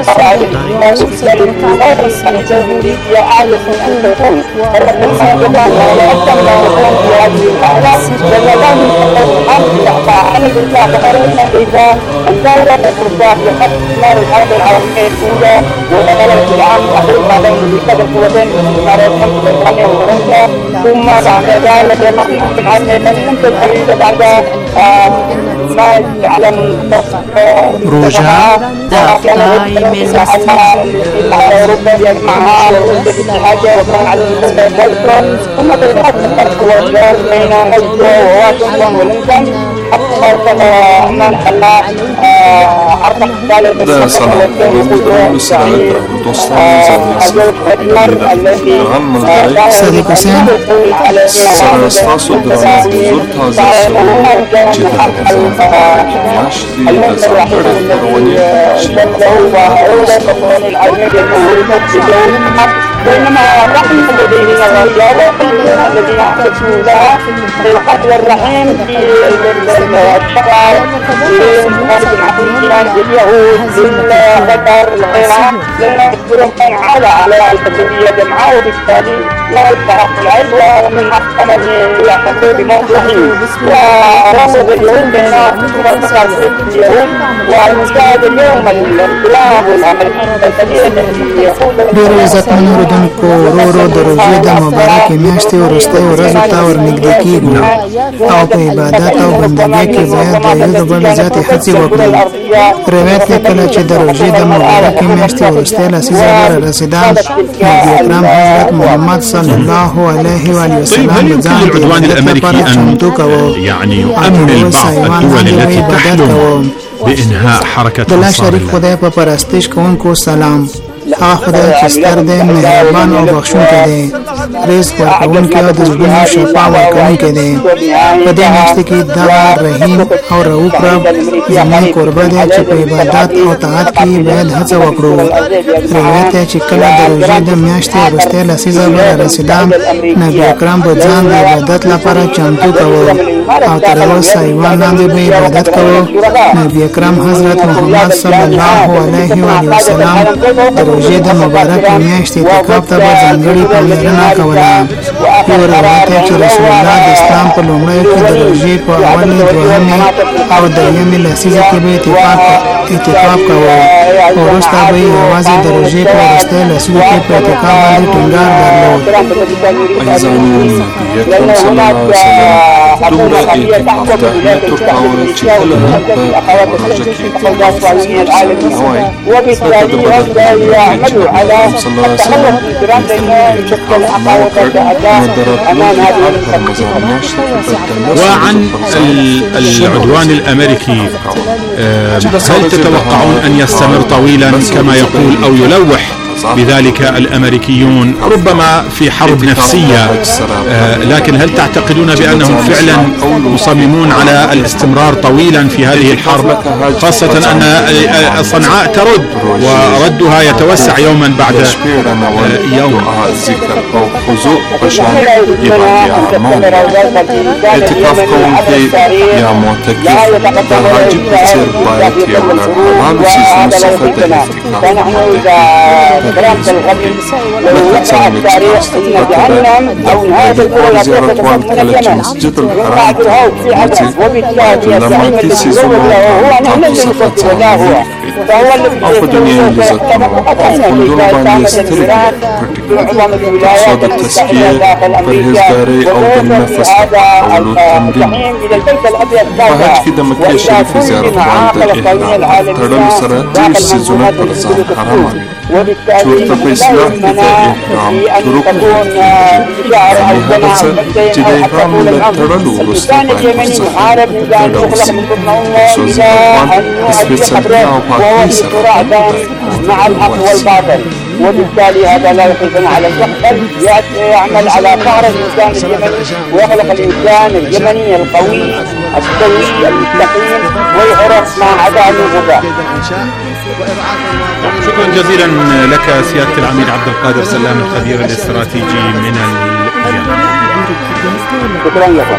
خدای يا أهل الشيطان إذا انتهت الفرصات لخط نار الحرب العالمية الأولى وغلبت العام الأخير ما بين بلاد القوتين الإمارات بريطانيا وفرنسا، ثم بعد ذلك نحن عن لم تنتهي بعد ما يعلم روجا دائما أوروبا يجمعها الحاجة وكان على المستقبل ثم تتحدث القوات بين موسكو وواشنطن ولندن حتى أن خلى حرب الاحتلال صديق حسين سأستعصد دراسة زرت هذا بينما الرحم الذين الرجال الذين يحتسبون لها القتل الرحيم في الشرع اليهود للغدر العراق لأن يذكرون كان عالة على القضية جمعاء وبالتالي لا يستحق العز ومن حق من يحتسب بمصلحه ورمض اليهود بين اليهود والمشاهد اليوم الانقلاب والعملية الكبيرة التي يقول کو ورو ورو د روژې د مبارکې میاشتې وروستۍ ورځو ته ورنږدې کېږو او په عبادت او بندګۍ کې باید د یو د بل زیاتې هڅې وکړو. روایت دی کله چې د روژې د مبارکې میاشتې وروستۍ لسیزه ورسېده، نبي اکرم حضرت محمد صلی الله علیه و آله وسلم د ځان د عبادت لپاره چمتو کوو يعني يؤمن بعض الدول التي تحلم بإنهاء حركة د الله شریک خدای په پرستش کوونکو سلام. هغه خدای چې ستر دی، مهربان او بخښونکی دی، رزق ورکوونکی او د زړونو شفا ورکوونکی دی. په دې میاشت کې دغه رحیم او رؤوف رب زموږ کوربه دی چې په عبادت او طاعت کې باید هڅه وکړو. روایت دی چې کله د روژې د میاشتې وروستۍ لسیزه ورسېده، نبي اکرم به ځان د عبادت لپاره چمتو کوو او تر اوسه ایوان لاندې به عبادت کوو. نبي اکرم حضرت محمد صلی الله علیه و آله وسلم د روژې د مبارک میاشتې اعتکاف ته به ځانګړې پاملرنه کوله. یو روایت دی چې رسول الله د اسلام په لومړیو کې د روژې په اولې، دوهمې او درېیمې لسیزه کې به اعتکاف کوه او وروسته به یې یوازې د روژې په وروستیو لسیزو کې په اعتکاف باندې ټینګار درلود. عزیزانو، نبی اکرم صلی الله علیه وسلم دومره اعتکاف ته اهمیت ورکول چې کله موږ په روژه کې اعتکاف وایي پرته د بدن صلی الله علیه وسلم مو کړ نو د راتلونکي کال په رمضان میاشت کې وعن العدوان الأمريكي هل تتوقعون أن يستمر طويلا كما يقول أو يلوح بذلك الأمريكيون ربما في حرب نفسية لكن هل تعتقدون بأنهم فعلا مصممون على الاستمرار طويلا في هذه الحرب خاصة أن صنعاء ترد وردها يتوسع يوما بعد يوم اعتکاف کوونکی یا معتکف د حاجي په څېر باید یو له حلالو څیزونو څخه د اعتکاف دراسة الغد ووقع التاريخ أن جهنم أو هذه القرى زيارتوان کله چې مسجد الحرام ته ورځي لماتي څیزونه تاسو څخه هو او په دنیا عزتونو او خوندونو باندې سترګې پټې کړي تاسو د تزکیې پرهیزګارۍ او د نفس تقولو تمرین په حج کې د مکې شریفې زیارتوان د احرام تړلو سره ډېر څیزونه پر ځان حراموي چې ورته په اصلاح کې د احرام طرق ویل کېږي یعنې هغه څه چې د احرام له تړلو وروسته باید ورڅخه ډډه وسي څو ځکه افغان د سپېڅلتیا او پاکۍ سره مع الحق والباطل وبالتالي هذا لا يحزن على الشخص يعمل على قهر الانسان اليمني ويخلق الانسان اليمني القوي السوي المستقيم ويعرف ما عدا من غباء. شكرا جزيلا لك سيادة العميد عبد القادر سلام الخبير الاستراتيجي من اليمن. شكرا لكم.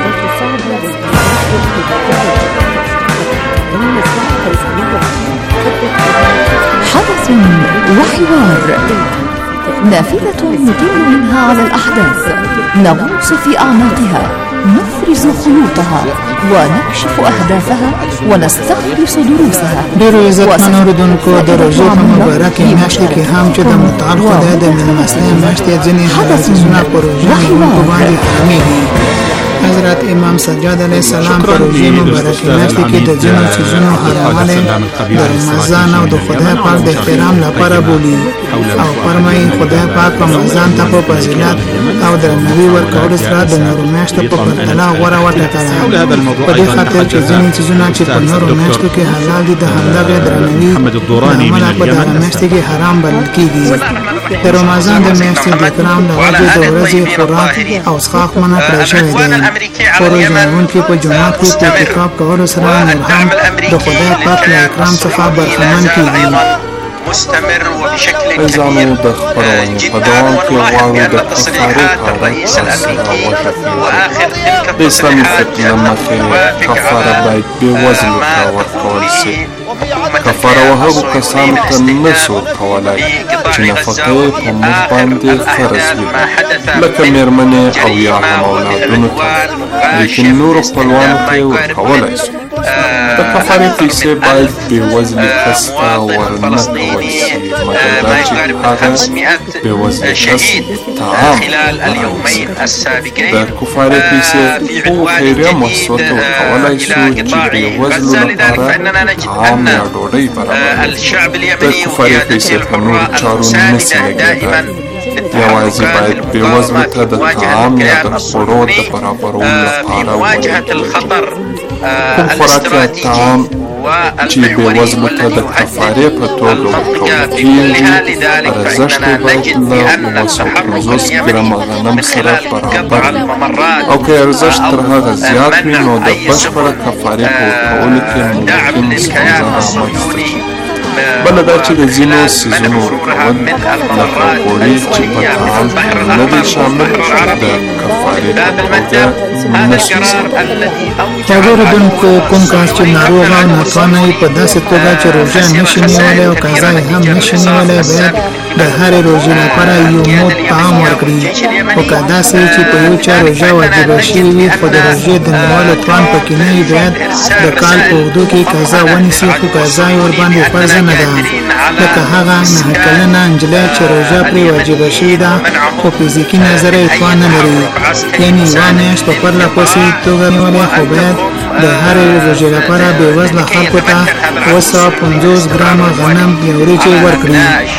حدث وحوار نافذة نطل منها على الأحداث نغوص في أعماقها نفرز خيوطها ونكشف أهدافها ونستخلص دروسها. ډیرو عزتمنو اوریدونکو د روژې په مبارکې میاشتې کې هم چې د متعال خدای د مېلمستیا میاشتې ځینې حدثونه په روژې نیونکو باندې حرامېږي. حضرت امام سجاد علیه السلام په روژې مبارکې میاشتې کې د ځینو څیزونو حراموالی د رمضان او د خدای پاک د احترام لپاره بولي او فرمایي خدای پاک رمضان ته په فضیلت او درناوي ورکولو سره د نورو میاشتو په پرتله غوره وټاکله. په دې خاطر چې ځینې څیزونه چې په نورو میاشتو کې حلال دي د همدغې درناوي له امله په دغه میاشتې کې حرام بلل کېږي. د رمضان د میاشتې د اکرام له وجې د ورځې خوراک او څښاک منع کړی شوی دی. په روژه نیونکي په جومات کې په اعتکاف کولو سره نور هم د خدای پاک له اکرام څخه برخمن کېږي. مستمر وبشكل كبير جدا عنوان محاكمة تصريحات الرئيس الأمريكي وآخر تلك التصريحات جاءت توافق على ما تقول به کفاره وهغو کسانو ته نسو کولای چې نفقې په موږ باندې فرض وي لکه مېرمنې او یا هم اولادونو ته لیکن نورو خپلوانو ته یې ورکولی سو. د کفارې پیسې باید بېوزلي کس ته ورنه کول سي مګر دا چې هغه بېوزلي کس طعام د کفارې پیسې خو خیریه مؤسسو ته ورکولی سو چې بېوزلو لپاره طعام یا ډوډۍ برابروي. د کفارې پیسې په نورو چارو نسي لګېدای. یوازې باید بېوزلو ته د طعام یا د خوړو د برابرولو لپاره ورکړل کوم خوراک یا طعام چې بېوزلو ته د کفارې په توګه ورکول کېږي ارزښت یې باید له اوه سوه پنځوس ګرمه غنم سره برابر وي او که ارزښت تر هغه زیات وي نو د بشپړه کفارې په ورکولو کې ممکن ستونزه رامنځته شي. بله دا چې د ځینو څیزونو ورکول لکه غوړي چې په طعام کې نه دی شامل د کفارې په توګه نشي ثابتېدلی. خواږه اورېدونکو کوم کس چې ناروغه او ناتوانه وي په داسې توګه چې روژه نشي نیولی او قضا یې هم نشي نیولی باید د هرې روژې لپاره یو مود طعام ورکړي. خو که داسې وي چې په یو چا روژه واجبه شوې وي خو د روژې د نیولو توان پکې نه وي باید د کال په اوږدو کې قضا ونیسي خو قضا یې ورباندې فرض نه ده. لکه هغه نهه کلنه نجلۍ چې روژه پرې واجبه شوې ده خو فزیکي نظره یې توان نه لري یعنې یوه میاشت په پرله پسې توګه نیولې، خو باید د هرې روژې لپاره بېوزله خلکو ته اوه سوه پنځوس ګرامه غنم یا وریجې ورکړي.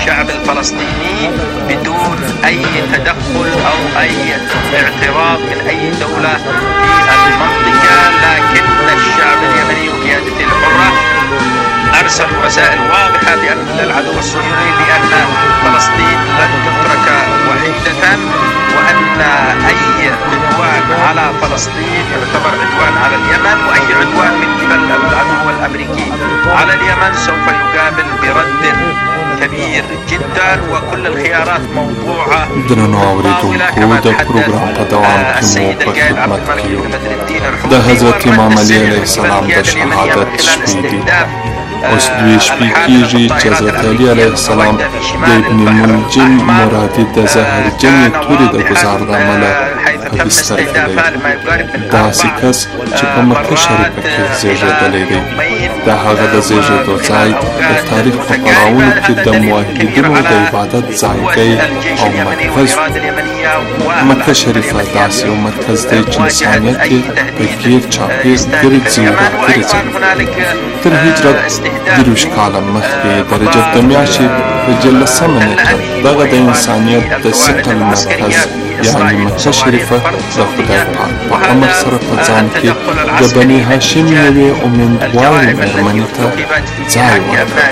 بدون أي تدخل أو أي اعتراض من أي دولة في المنطقة، لكن الشعب اليمني وقيادته الحرة أرسلوا رسائل واضحة للعدو الصهيوني بأن فلسطين لن تترك وحيدة، وأن أي عدوان على فلسطين يعتبر عدوان على اليمن، وأي عدوان من قبل العدو الأمريكي على اليمن سوف يقابل برد كبير جدا، وكل الخيارات موضوعة. درنو اوریدونکو د پروګرام په دوام کې مو په خدمت کې یو د حضرت امام علی علیه السلام د شهادت شپې دي. اوس دوی شپې کېږي چې حضرت علی علیه السلام د ابن ملجم مرادي د زهرجنې تورې د ګزار د امله په بستر کې دی. داسې کس چې په مکه شریفه کې زیږېدلی دی. د هغه د زیږېدو ځای د تاریخ په پړاوونو کې د موحدینو د عبادت ځایګی او مرکز و. مکه شریفه داسې یو مرکز دی چې انسانیت یې په ګیر چاپېر ګرځي او راګرځي. تر هجرت دېرش کاله مخکې د رجب د میاشتې په جلسمه نېټه دغه د انسانیت د ثقل مرکز یعنې مکه شریفه د خدای پاک په امر سره په ځان کې د بني هاشم یوې امیندوارې مېرمنې ته ځای ورکړ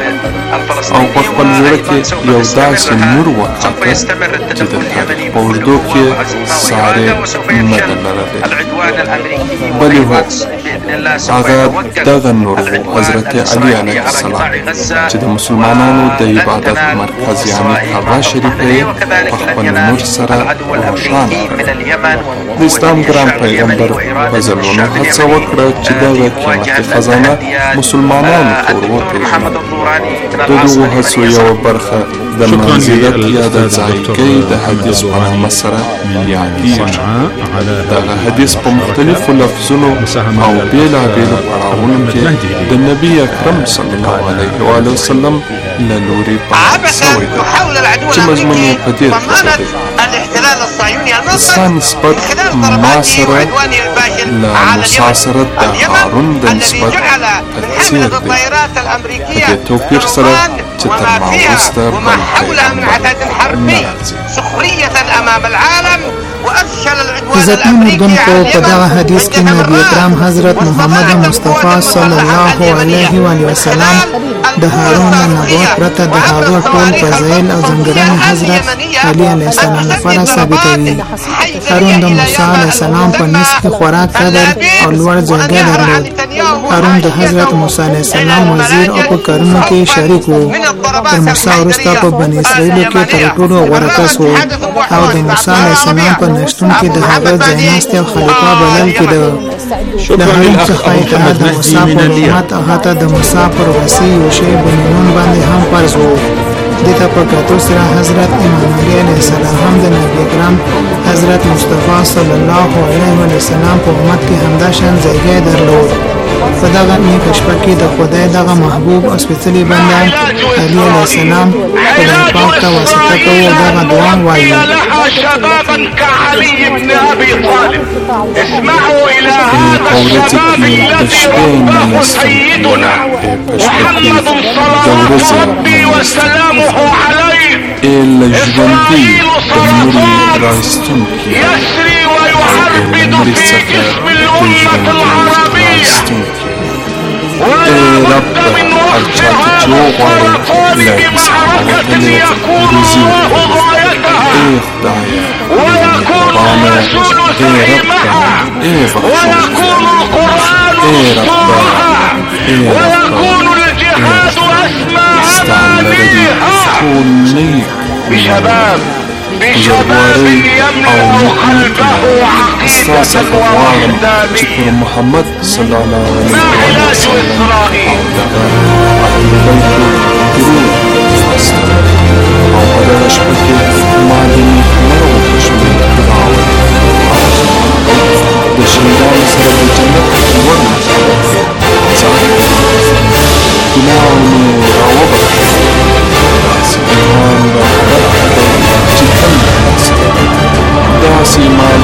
او په خپل زړه کې یو داسې نور وټاکه چې د تاریخ په اوږدو کې ساری نه ده لرلی، بلې هو هغه دغه نور و حضرت علی علیه السلام چې د مسلمانانو د عبادت مرکز یعنې کعبه شریفه یې په خپل نور سره روښانه کړه. د اسلام ګران پیغمبر په ځلونو هڅه وکړه چې دغه قیمتي خزانه مسلمانانو ته ور وپېژني. د دغو هڅو یوه برخه د منزلت یا د ځایګۍ د حدیث په نامه سره یادېږي. دغه حدیث په مختلفو لفظونو او بېلابېلو پړاوونو کې د نبي اکرم صلی الله علیه وآله وسلم له لورې بیان سوی دی چې مضمون یې په دې توګه دی: ستا نسبت ما سره له موسی سره د هارون د نسبت په څېر دی، په دې توپیر سره چې تر ما وروسته بل پیغمبر نه راځي. عزتمن اردوونکو، په دغه حدیث کې نبی اکرم حضرت محمد مصطفی صلی الله علیه و وسلم د هارون له نبوت پرته د هغه ټول فضایل او ځانګړنې حضرت علی علیه السلام لپاره ثابتوي. هارون د موسی علیه السلام په نسب کې خورا قدر او لوړ ځای درلود. هارون د حضرت موسی علیه السلام وزیر او په کارونو کې شریک و. تر موسی وروسته په بني اسرائیلو کې تر ټولو غوره کس و او د موسی علیه السلام په نشتون کې د هغه ځایناستي او خلیفه بلل کېده. د هارون څخه اطاعت د موسی په حکومت او حتی د موسی پر وصي یوشع بن نون باندې هم فرض و. دې ته په کتو سره حضرت امام علی علیه السلام هم د نبي اکرم حضرت مصطفی صلی الله علیه وسلم په امت کې همدا شان ځای درلود. په دغه نیکه شپه کې د خدای دغه محبوب او سپېڅلي بنده علی علیه السلام خدای پاک ته واسطه کوي او دغه دعا وایي: شبابا كعلي بن ابي طالب اسمعوا الى هذا الشباب الذي وفاه سيدنا محمد صلوات ربي وسلامه عليه طويل الصفحات يسري ويعربد في جسم الامه العربيه ولا بد من وقتها والظفار بمعركة يكون الله غايتها ويكون الرسول زعيمها ويكون القرآن دستورها ويكون الجهاد أسمى أمانيها. بشباب بشباب يملأ قلبه عقيدة واحدة محمد صلى الله عليه علاج إسرائيل. داسې ایمان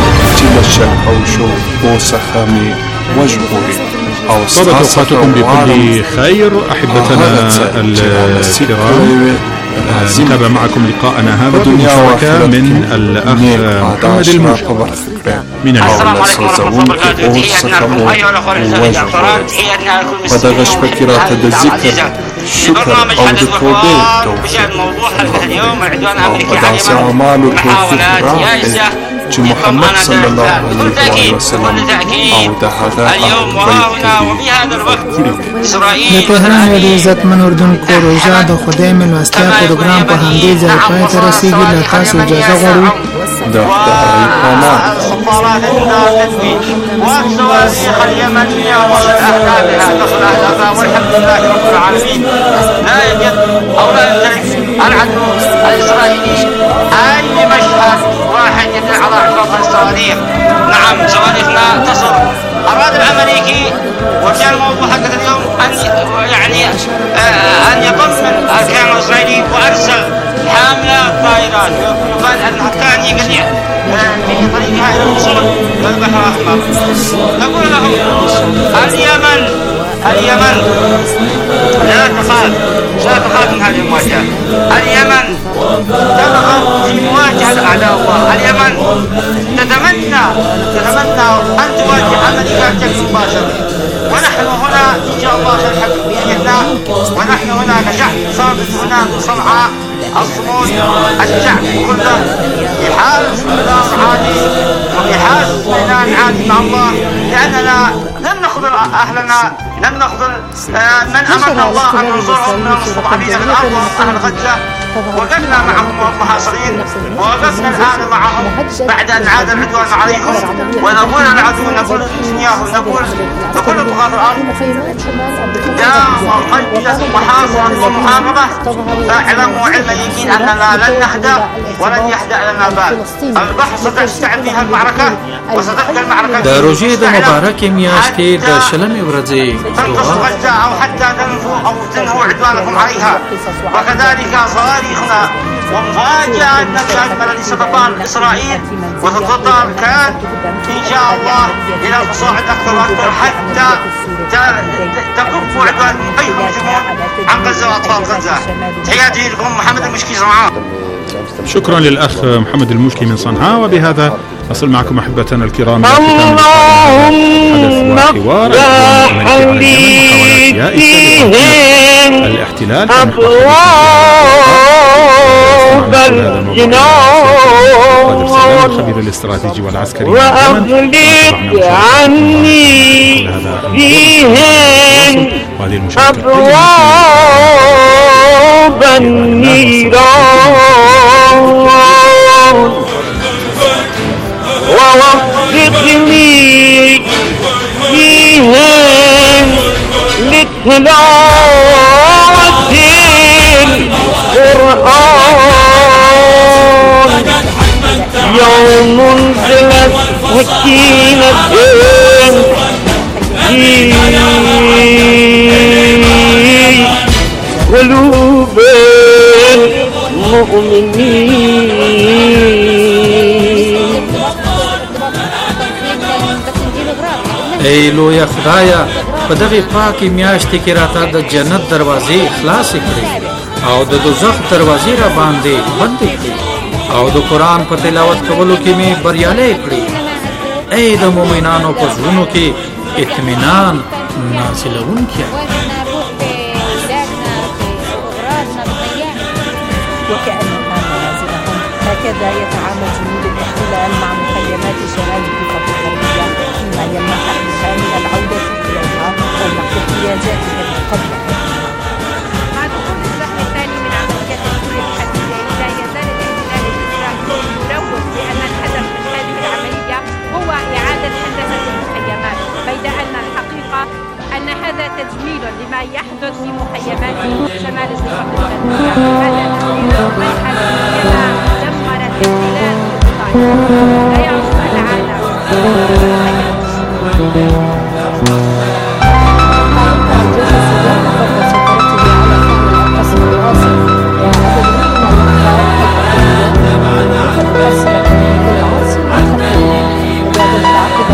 أو شو بوسخامي وجهوري طابت أوقاتكم بكل خير أحبتنا الكرام. نتابع معكم لقاءنا هذا بمشاركة من الأخ محمد الموجي من السلام عليكم ورحمة الله وبركاته. تحياتنا لكم أيها الأخوة المستمعين الكرام، تحياتنا لكم المستمعين. برنامج حدث وحوار بشأن موضوع حلقة اليوم العدوان الأمريكي على اليمن محاولات يائسة محمد صلى الله عليه وسلم اليوم وهنا وبهذا الوقت إسرائيل تهران د عزتمن اردوونکو روژه د خدای مېلمستیا پروګرام په همدې ځای پای ته رسیږي. له تاسو اجازه غواړو د خدای السفارات التنفيذ والصواريخ اليمنية وصل أهدافها تصل أهدافها والحمد لله رب العالمين. لا يوجد أو لا يمتلك العدو الإسرائيلي أي مشهد واحد يدل على إطلاق الصواريخ. نعم صواريخنا تصل. أراد الأمريكي وكان الموضوع حق اليوم أن يعني آه أن يطمن الكيان الإسرائيلي وأرسل حاملة طائرات وقال أنها كان يقلع في طريقها إلى الوصول للبحر الأحمر. نقول لهم اليمن اليمن لا تخاف لا تخاف من هذه المواجهة. اليمن ترغب في مواجهة أعداء الله. اليمن تتمنى تتمنى أن تواجه أمريكا بشكل مباشر، ونحن هنا إن شاء الله سنحقق بإذننا. ونحن هنا كشعب صامت هنا في صنعاء الصمود الشعب كله بحال استقرار عادي وبحال اطمئنان عادي مع الله، لأننا لن نخذل أهلنا، لن نخذل من أمرنا الله أن ننصرهم من المستضعفين في الأرض وأهل غزة. وقفنا معهم وهم محاصرين، ووقفنا الآن معهم بعد أن عاد العدوان عليهم، ونقول العدو نقول نتنياهو نقول نقول بغاة الأرض يا مقيد محاصرة ومحاربة فاعلموا علم اليقين أننا لن نهدأ ولن يهدأ لنا بال. البحر ستشتعل فيها المعركة وستبقى المعركة. د روژې د مبارکې میاشتې د شلمې ورځې تنقص غزة أو حتى تنفوا أو تنهوا عدوانكم عليها. وكذلك صواريخنا ومفاجأة نفسها التي ستطال إسرائيل وستطال كان إن شاء الله إلى الصاعد أكثر وأكثر حتى تكف عدوانهم أي هجوم عن غزة وأطفال غزة. تحياتي لكم محمد المشكي صنعاء. شكرا للأخ محمد المشكي من صنعاء. وبهذا نصل معكم أحبتنا الكرام إلى ختام حدث وحوار الاحتلال الخبير الاستراتيجي والعسكري وأغلق عني فيهم أبواب النيران ووفقني فيهم لتلاوة القرآن. يوم انزلت سكينة في قلوب المؤمنين. ای لویه خدایا، په دغه پاکې میاشتې کې راته د جنت دروازې خلاصې کړې او د دوزخ دروازې را باندې بندې کړې او د قرآن په تلاوت کولو کې مې بریالی کړې. ای د مؤمنانو په زړونو کې اطمینان نازلوونکیه. وكأنها منازلهم. هكذا يتعامل جنود الاحتلال مع مخيمات شمال الضفة الغربية فيما يمنع أهلها من العودة إليها أو نقل احتياجاتها قبل. مع دخول الزخم الثاني من عمليات السورية الحديثة لا يزال الاحتلال الإسرائيلي يروج بأن الهدف من هذه العملية هو إعادة هندسة المخيمات، بيد أن الحقيقة أن هذا تجميل لما يحدث في مخيمات شمال الضفة الغربية. هذا تجميل مشهد كما دمر الاحتلال الإسرائيلي لا يعصر العالم. بعد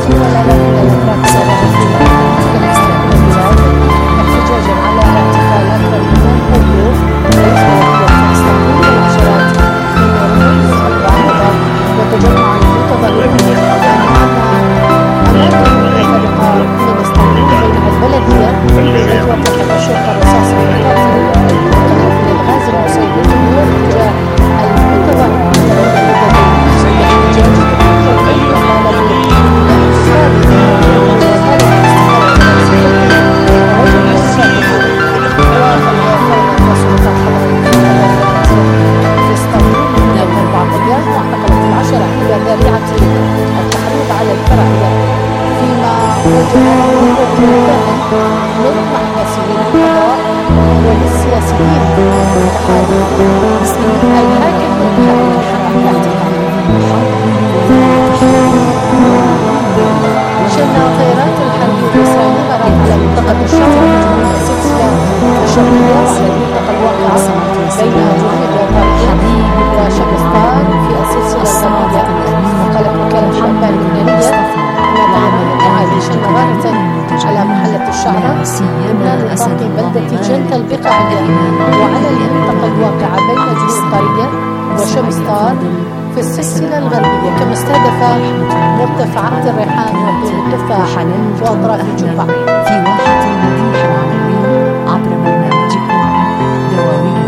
في السلسلة الغربية، كما استهدف مرتفعات الريحان وطول التفاح وأطراف الجبع. في واحة المديح العالمي عبر برنامجكم دواوين.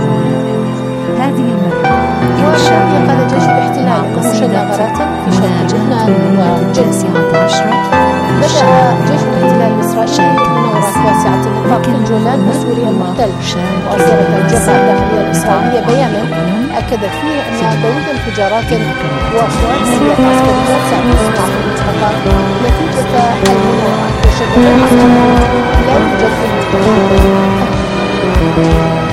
هذه المرة قال جيش الاحتلال مشنغرات في شرق لبنان والجنسية عشرة. بدأ جيش الاحتلال الإسرائيلي مناورات واسعة النطاق في الجولان وسوريا المحتل، وأصدرت الجبهة الداخلية الإسرائيلية بيانا أكدت فيه أن داود انفجارات وعمليات عسكرية ستصنع في المنطقة نتيجة المناورات، وشدد لا يوجد